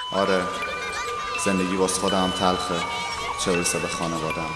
آره زندگی واس خودم تلخه، چه برسه به خانوادم.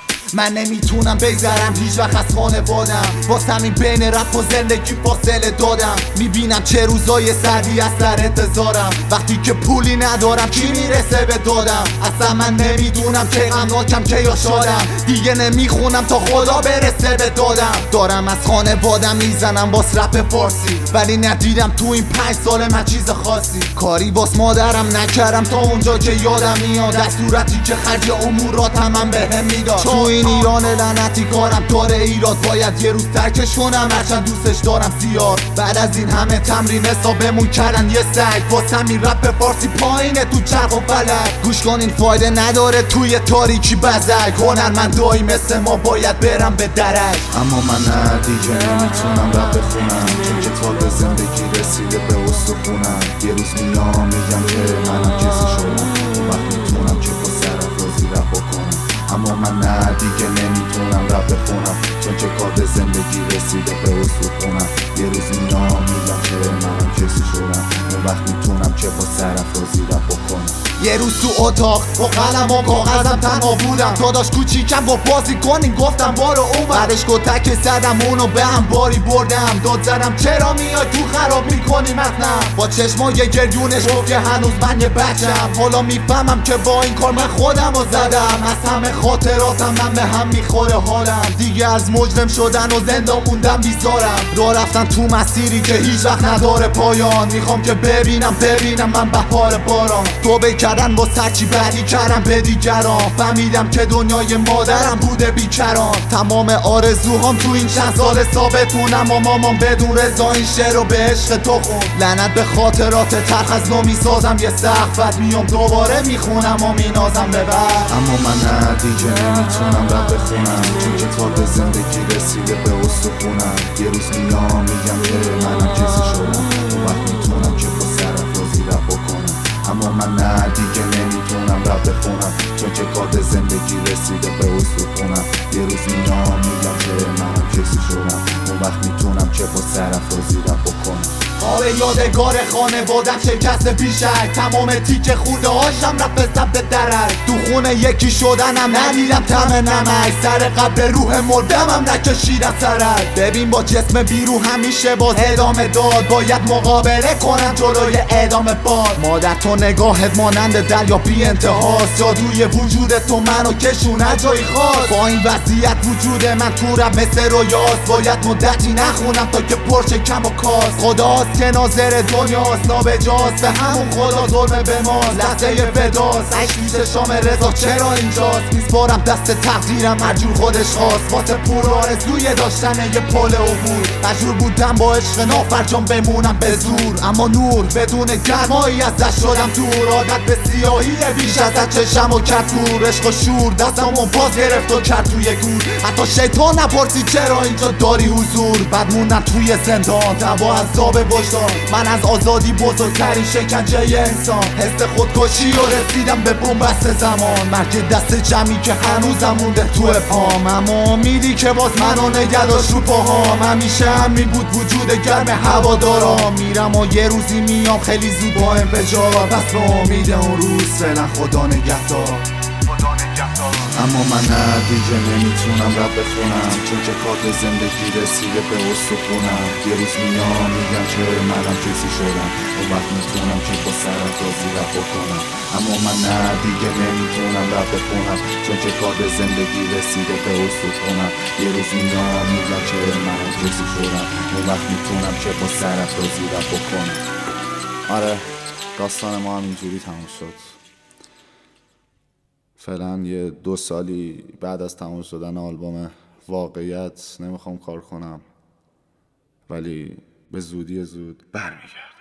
من نمیتونم بگذرم هیچ وقت از خانوادم، واسه همین بین رپ و زندگی فاصله دادم. میبینم چه روزای سردی از سر انتظارم، وقتی که پولی ندارم کی میرسه به دادم. اصلا من نمیدونم که غمناکم که یا شادم، دیگه نمیخونم تا خدا برسه به دادم. دارم از خانوادم میزنم واس رپ فارسی، ولی ندیدم تو این 5 سال من چیز خاصی. کاری واس مادرم نکردم تا اونجا که یادم میاد، در صورتی که خرج اموراتم من بهم میداد. این ایران لعنتی کارم داره ایراد، باید یه روز ترکش کنم هرچند دوستش دارم زیاد. بعد از این همه تمرین حسابمون کردن یه سگ، واسه همین رپ فارسی پایینه تو چرخ و فلک. گوش کن این فایده نداره توی تاریکی بزک، هنرمندایی مثل ما باید برم به درک. اما من نه دیگه نمیتونم رپ بخونم، چون که تا به زندگی رسیده به استخونم. یه روز میام میگم که منم کسی شدم، اون وقت میتونم که با سرافرازی رپ بکنم. اما من نه دیگه نمیتونم رپ بخونم، چون که کار به زندگی رسیده به استخونم. یه روز میام میگم که منم کسی شدم، اون وقت میتونم که با سرافرازی رپ بکنم. یه روز تو اتاق با قلم و کاغذم تنها بودم، داداش کوچیکم با بازی کنین گفتم بارو اون بعدش کتک زدم اونو به هم باری بردم. داد زدم چرا میای تو خراب میکنی متنم، با چشمای گریونش گفت که هنوز من یه بچم. حالا میفهمم که با این کار من خودم رو زدم، از همه خاطراتم من به هم میخوره حالم. دیگه از مجرم شدن و زنده موندم بیزارم، راه رفتن تو مسیری که هیچ وقت نداره پایان. میخوام که ببینم من بهار باران، توبه کردن با سرچی بدی کردم به دیگران. فهمیدم که دنیای مادرم بوده بیکران، تمام آرزوهام تو این چند سال ثابتونم. و مامان بدون رضا این شعر رو به عشق تو خون. لعنت به خاطرات تلخ از نو میسازم یه سقف، میام دوباره میخونم و مینازم ببر. اما من نه دیگه نمیتونم رپ بخونم، چون که تا به زندگی رسیده به استخونم. یه روز میام میگم که منم کسی شدم، اون وقت میتونم که با سرافرازی رپ بکنم. اما من نه دیگه نمیتونم رپ بخونم، چون که کار به زندگی رسیده به استخونم. یه روز میام میگم که منم کسی شدم، اون وقت میتونم که با سرافرازی رپ بکنم. آره یادگار خانوادم شکست بیشک، تمام تیکه خورده هاشم رفتم به درک. تو خونه یکی شدنم ندیدم طعم نمک، سر قبر روح مردمم نکشیدم سرک. ببین با جسم بیرو همیشه باز ادامه داد، باید مقابله کنم جلوی ادامه باد. مادر تو نگاهت مانند دریا بی انتهاست، جادوی وجود تو منو کشونه جایی خاص. با این وضعیت وجود من تو رپ مثل رویاست، باید مدتی نخونم تا که پرچه کم و کاست. خداست که ناظر دنیاست نابجاست، به همون خدا ظلم به ماست، لحظه فداست. عشق میشه شام رضا چرا اینجاست، میسپارم دست تقدیرم هرجور خودش خواست. واسه پر آرزوی داشتن یه پل عبور، مجبور بودم با عشق نافرجام بمونم به زور. اما نور بدون گرمایی ازش شدم دور، عادت به سیاهی بیش از چشم و کرد کور. عشق و شور دستمو باز گرفت و کرد توی گور، حتی شیطان نپرسی چرا اینجا داری حضور. بعد موندم توی زندان دوا عذاب وجدان، من از آزادی بزرگترین شکنجه انسان. حس خودکشی و رسیدم به بن‌بست زمان، مرگ دست جمعی که هنوزم مونده تو پام. اما امیدی که باز منو نگه داشت رو پاهام، همیشه همین بود وجود گرم هوادارام. میرم و یه روزی میام خیلی زود با انفجار، پس به امید اون روز فعلا خدا نگهدار. اما من نه دیگه نمیتونم رپ بخونم، چون که کار به زندگی رسیده به استخونم. یه روز میام میگم که منم کسی شدم، اون وقت میتونم که با سرافرازی رپ بکنم. اما من نه دیگه نمیتونم رپ بخونم، چون که کار به زندگی رسیده به استخونم. یه روز میام میگم که منم کسی شدم، اون وقت میتونم که با سرافرازی رپ بکنم. آره داستان ما هم اینجوری تموم شد. فعلا یه 2 سالی بعد از تموم شدن آلبوم واقعیت نمیخوام کار کنم، ولی به زودی زود برمیگردم.